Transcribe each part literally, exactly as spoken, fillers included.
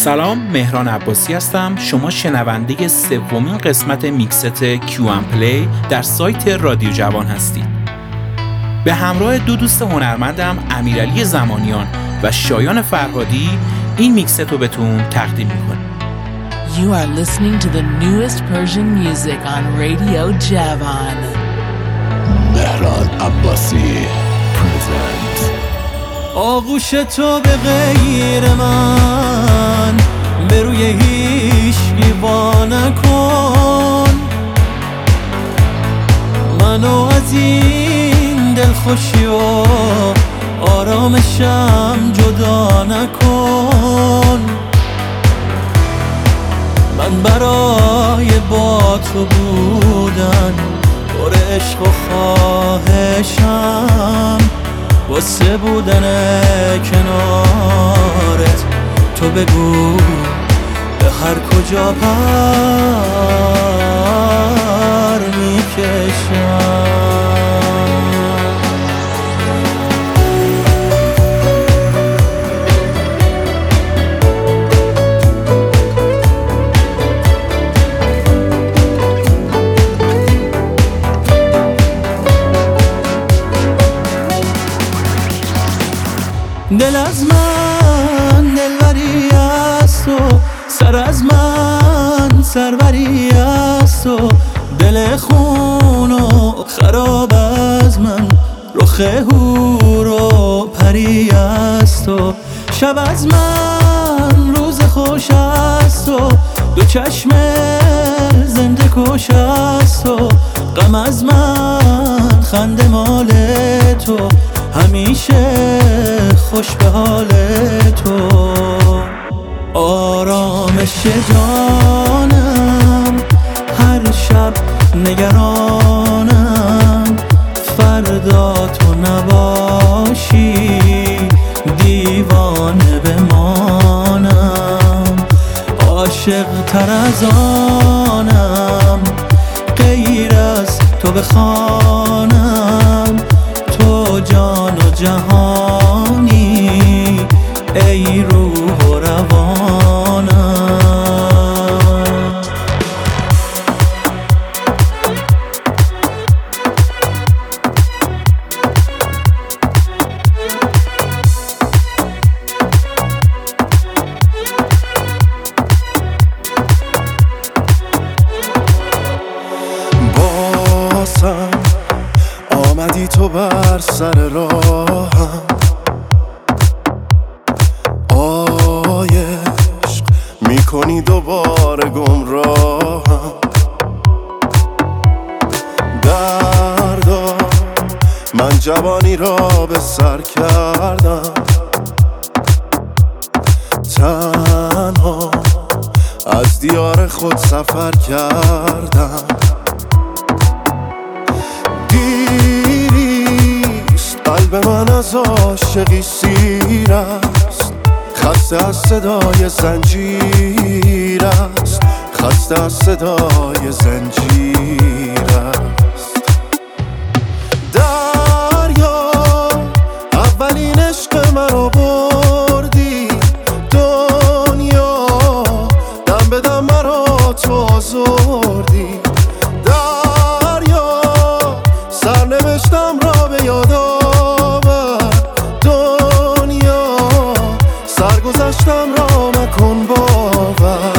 سلام، مهران عباسی هستم. شما شنونده سومین قسمت میکست کیو ام پلی در سایت رادیو جوان هستید. به همراه دو دوست هنرمندم امیرعلی زمانیان و شایان فرهادی این میکست رو بهتون تقدیم میکنم. You are listening to the newest Persian music on Radio Javan. مهران عباسی presents. آغوش تو به غیر من به روی هیچ گیوا نکن، منو از این دلخوشی و آرامشم جدا نکن. من برای با تو بودن پر عشق و خواهشم، واسه بودن کنارت تو بگو به هر کجا پر میکشم. دل از من دلبری است و سر از من سروری است و دل خون و خراب از من رخ حور و پری است و شب از من روز خوش است و دو چشم زنده کش است و غم از من خنده مال تو، همیشه خوش به حال تو. آرامش جانم هر شب نگرانم، فردا تو نباشی دیوانه بمانم. عاشق تر از آنم غیر از تو بخوانم، تو جان و جهانی ای روح و روانم. بازم آمدی تو بر سر راهم، عشق میکنی دوباره گمراهم. دردا من جوانی را به سر کردم، تنها از دیار خود سفر کردم. قلب من از عاشقی سیر است، خسته از صدای زنجیر است، خسته از صدای زنجیر است. دریا اولین عشق من رو بردی، دنیا دم به دم مرا تو آزردی. دریا سرنوشتم را به یاد سرگذشتم را مکن باور.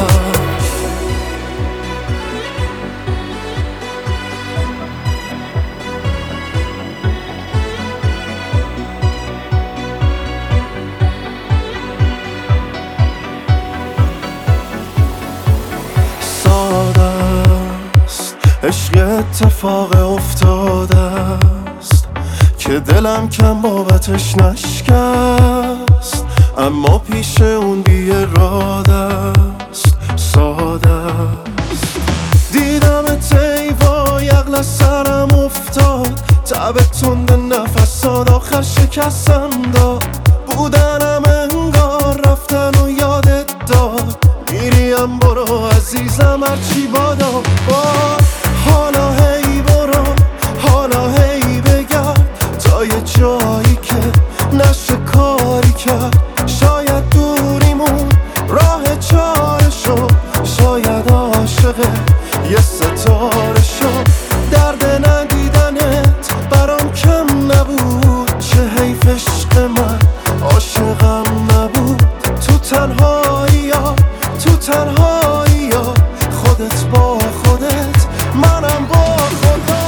ساده است عشق اتفاق افتاده است که دلم کم بابتش نشکست، اما پیش اون بی اراده است. ساده است دیدم تیوای عقل سرم افتاد، تب تند نفسات آخر شکستم داد. بودنم انگار رفتن و یادت داد، میریم برو عزیزم هرچی بادا. با حالا هی برو، حالا هی بگرد تا یه جایی که نشه کاری کرد. شاید دوریمون راه خودت منم با خدا.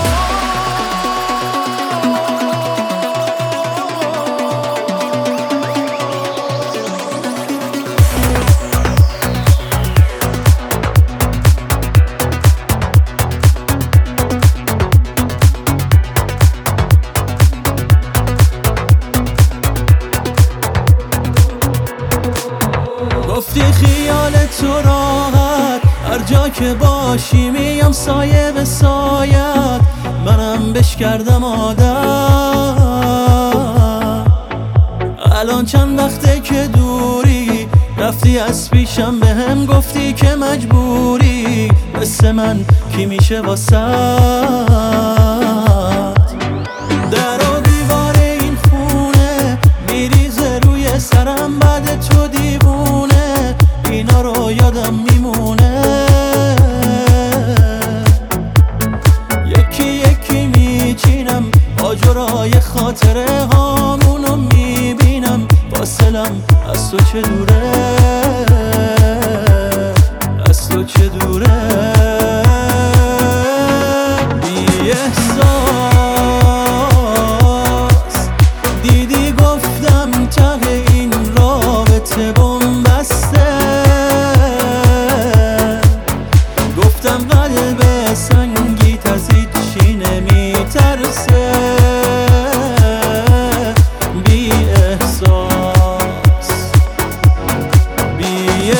گفتی خیال تو راحت هر جا که باشی میام سایه به سایت، منم بش کردم عادت. الان چند وقته که دوری رفتی از پیشم، به هم گفتی که مجبوری، مثل من کی میشه واسه در و دیوار این خونه میریزه روی سرم، بعد تو دیوونه اینا رو یادم میمونه. یکی یکی میچینم آجرای خاطره هامونو میبینم، فاصلم از تو چه دوره، از تو چه دوره. بی احساس دیدی گفتم ته این رابطه بنبسته، گفتم قلب سنگیت از هیچی نمیترسه. بی احساس بی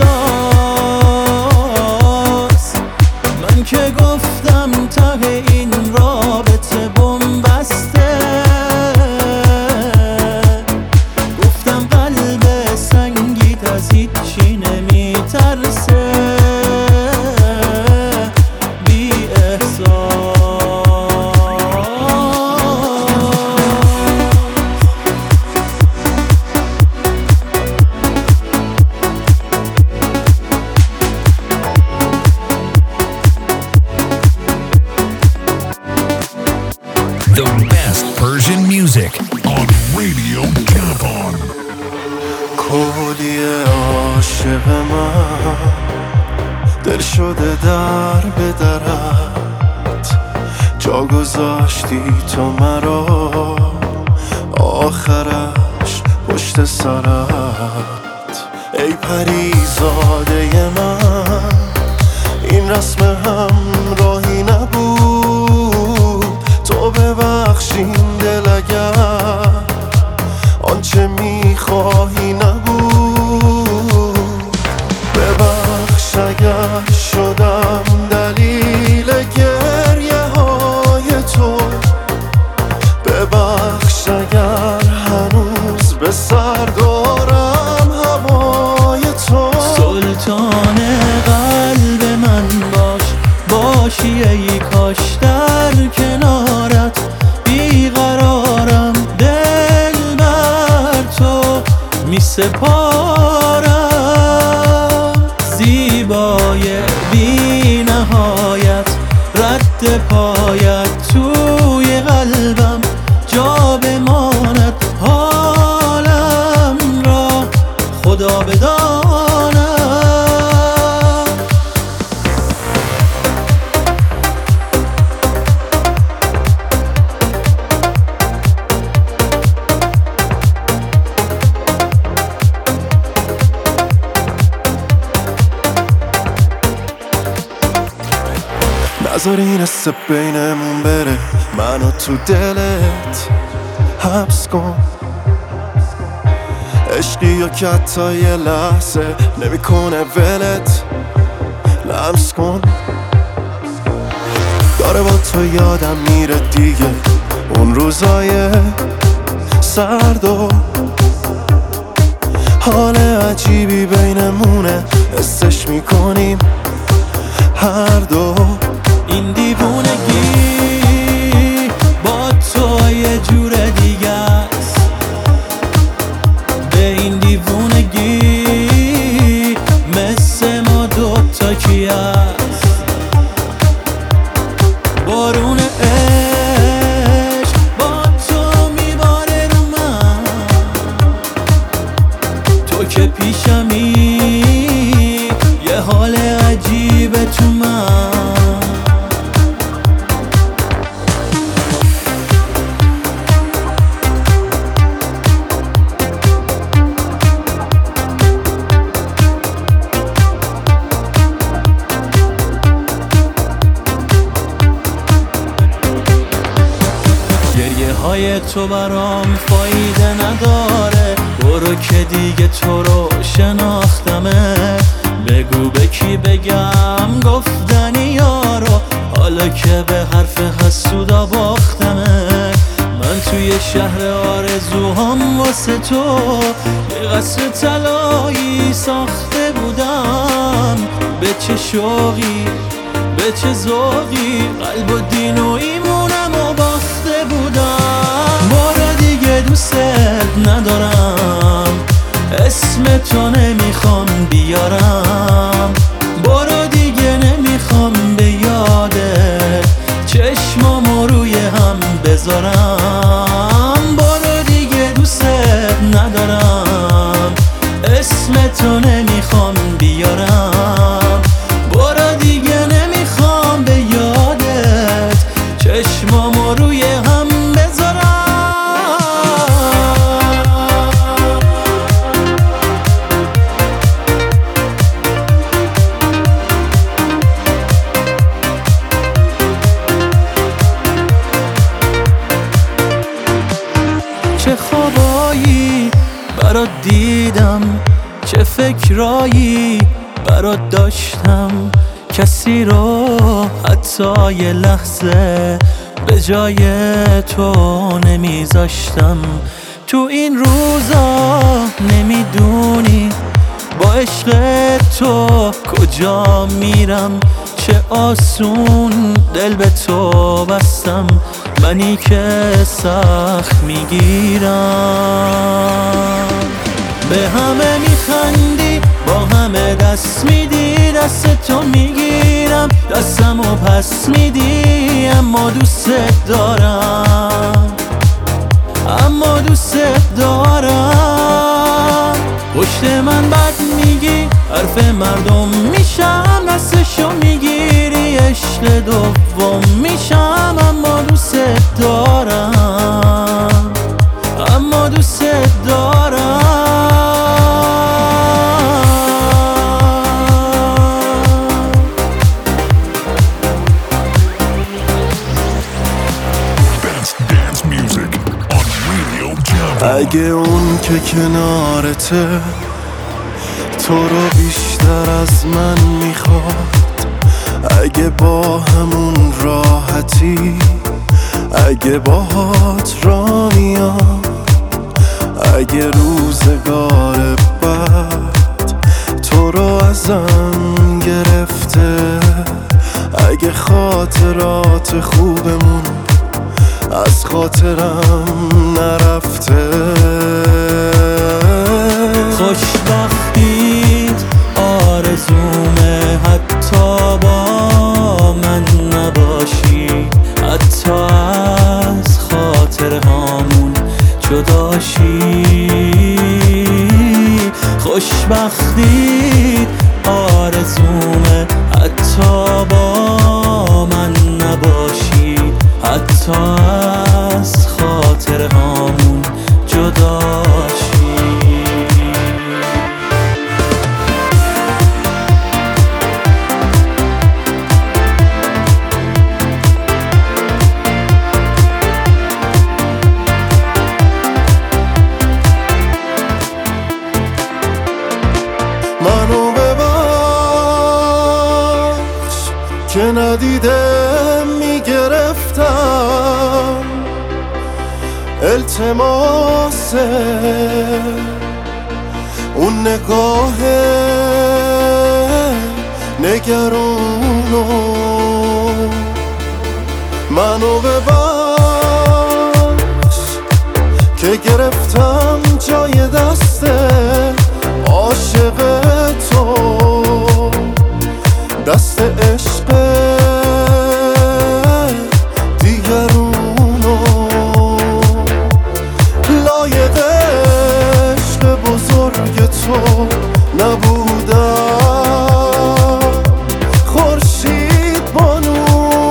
احساس من که گفتم ته این رابطه بنبسته، گفتم قلب سنگیت از هیچی نمیترسه. بی احساس The best Persian music on Radio Javan. کلی عاشق من دل شده در به درت، جا گذاشتی تو مرا آخرش پشت سرت. ای پریزاده من این رسم همراهی نبود، تو ببخشین دل اگر آنچه میخواهی نبود. ببخش اگر شدم دلیل گریه های تو، ببخش اگر هنوز به سر دارم هوای تو. سلطان قلب من باش، باشی ای کاش در کنارت بیقرارم، دل بر تو می سپارم. زیبای بی نهایت رد پایت توی قلبم جا بماند، حالم را خدا بداند. نذار این حس بینمون بره، منو تو دلت حبس کن. عشقی یا که حتی یه لحظه نمیکنه ولت لمس کن. داره با تو یادم میره دیگه اون روزای سرد و حال عجیبی بینمونه، حسش میکنیم هر دو. این دیوونگی با تو یه جور دیگه است، به این دیوونگی مثل ما دوتا کی است. بارون عشق با تو میباره رو من، تو که پیشمی یه حال عجیبه تو من. حرفای تو برام فایده نداره، برو که دیگه تو رو شناختمه. بگو به کی بگم گفتنی یارو، حالا که به حرف حسودا باختمه. من توی شهر آرزوهام واسه تو یه قصر طلایی ساخته بودم. به چه شوقی به چه ذوقی قلب و دین و ایمونم و باخته بودم. برو دیگه دوست ندارم، اسم تو نمیخوام بیارم. برو دیگه نمیخوام به یاده چشمامو روی هم بذارم. برو دیگه دوست ندارم، اسم تو نمیخوام بیارم. برو دیگه نمیخوام به یادت چشمامو روی هم بذارم. چه خوابایی برات دیدم، چه فکرایی برات داشتم. کسی رو حتی یه لحظه به جای تو نمیذاشتم. تو این روزا نمیدونی با عشق تو کجا میرم. چه آسون دل به تو بستم، منی که سخت میگیرم. به همه میخندی با همه دست میدی، دست تو میگیرم دستم و پس میدی. اما دوست دارم اما دوست دارم. پشت من بد میگی حرف مردم میشم، دستشو میگیری عشق دوم میشم. اما دوست دارم اما دوست دارم. اگه اون که کنارته تو رو بیشتر از من میخواد، اگه با همون راحتی، اگه باهات را میام، اگه روزگار بد تو رو ازم گرفته، اگه خاطرات خوبمون از خاطرم نرفته. خوشبختیت آرزومه حتی با من نباشی، حتی از خاطر هامون جداشی. خوشبختیت آرزومه حتی با من نباشی، حتی از خاطر هامون جداشی. منو ببخش که ندیدم میگرفتم، التماسه اون نگاه نگرونو. منو ببخش که گرفتم جای دست عاشق تو، دست عشق دیگرونو. لایق عشق بزرگ تو نبودم، خورشید بانو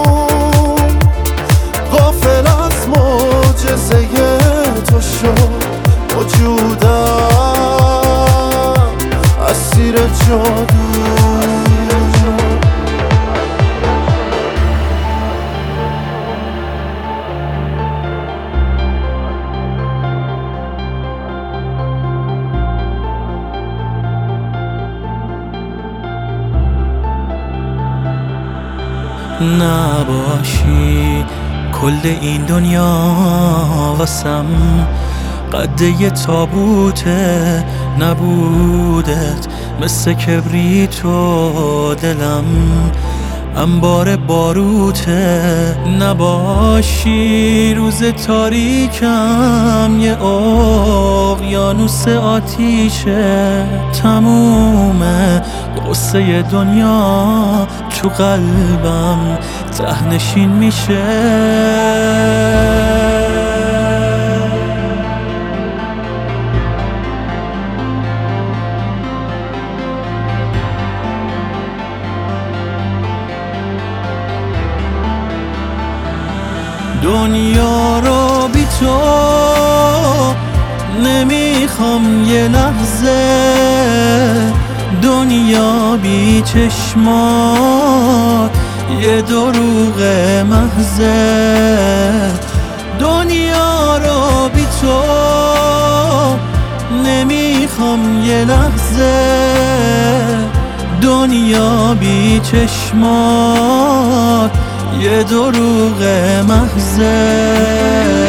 غافل از معجزه تو شد وجودم. نباشی. کل این دنیا واسم قد یه تابوته، نبودت مثل کبریت و دلم انبار باروته. نباشی روز تاریکم یه اقیانوس آتیشه. تمومه قصه دنیا تو قلبم تهنشین میشه. دنیا رو بی تو نمیخوام یه لحظه، دنیا بی چشمات یه دروغ محضه. دنیا رو بی تو نمیخوام یه لحظه، دنیا بی چشمات یه دروغ محضه.